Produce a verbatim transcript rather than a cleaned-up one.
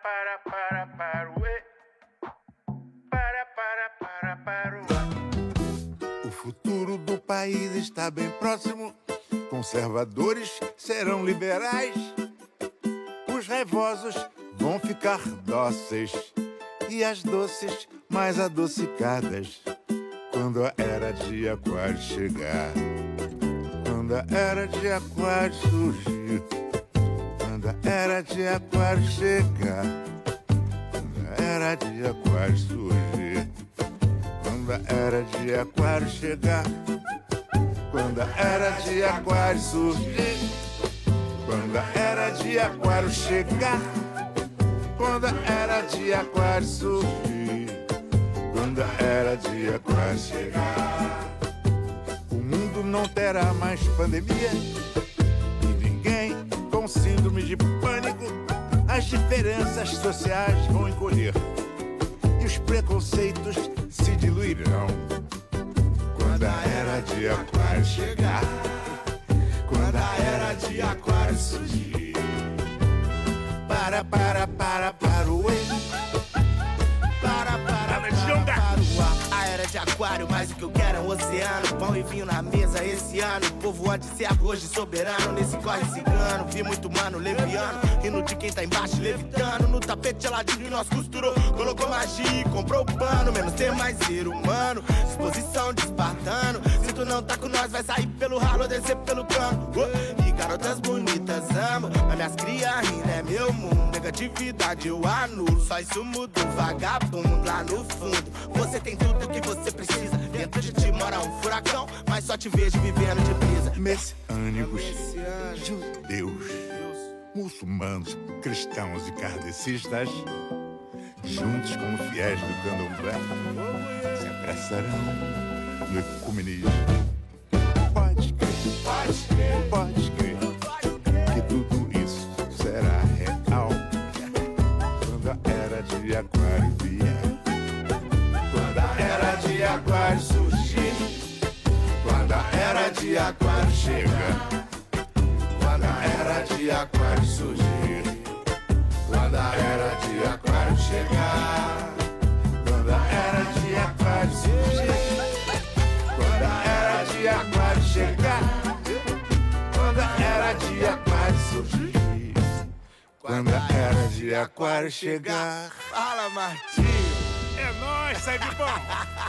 para, para, para, ué. Para, para, para, para, ué. O futuro do país está bem próximo. Conservadores serão liberais. Os raivosos vão ficar dóceis e as doces mais adocicadas quando a era de Aquário chegar. Quando a era de Aquário surgir. Quando a era de Aquário chegar. Quando a era de Aquário surgir. Quando a era de Aquário chegar. Quando a era de Aquário surgir. Quando a era de Aquário chegar. Quando a era de Aquário surgir. Quando a era de Aquário chegar. O mundo não terá mais pandemia e ninguém com síndrome de pânico. As diferenças sociais vão encolher e os preconceitos se diluirão. Quando a era de Aquário chegar. Quando a era de Aquário surgir. Para, para, para, para o ei. Para, para, para, para o ar. A era de Aquário, mais o que eu quero é um oceano. Pão e vinho na mesa esse ano. O povo há de ser hoje soberano. Nesse corre cigano, vi muito mano leviano. Rindo de quem tá embaixo levitando. No tapete geladinho que nós costurou. Colocou magia e comprou o pano. Menos ter mais ser humano. Disposição de espartano. Se tu não tá com nós, vai sair pelo ralo ou descer pelo cano. uh, E garotas bonitas amo. Mas minhas cria ainda é meu mundo. Negatividade eu anulo. Só isso muda um vagabundo lá no fundo. Você tem tudo que você precisa. Dentro de ti mora um furacão, mas só te vejo vivendo de brisa. Messiânicos, judeus, muçulmanos, cristãos e kardecistas, juntos como fiéis do candomblé, se apressarão no ecumenismo. Pode crer, pode crer, pode crer, que tudo isso será real quando a era de Aquário vier. Quando a era de Aquário surgir. Quando a era de Aquário chegar. Quando a era de Aquário surgir. Quando a era de Aquário chegar. Quando a era de Aquário surgir. Quando a era de Aquário chegar. Quando a era de Aquário surgir. Quando a era de Aquário chegar. Fala, Martinho. É nóis, sai de bom.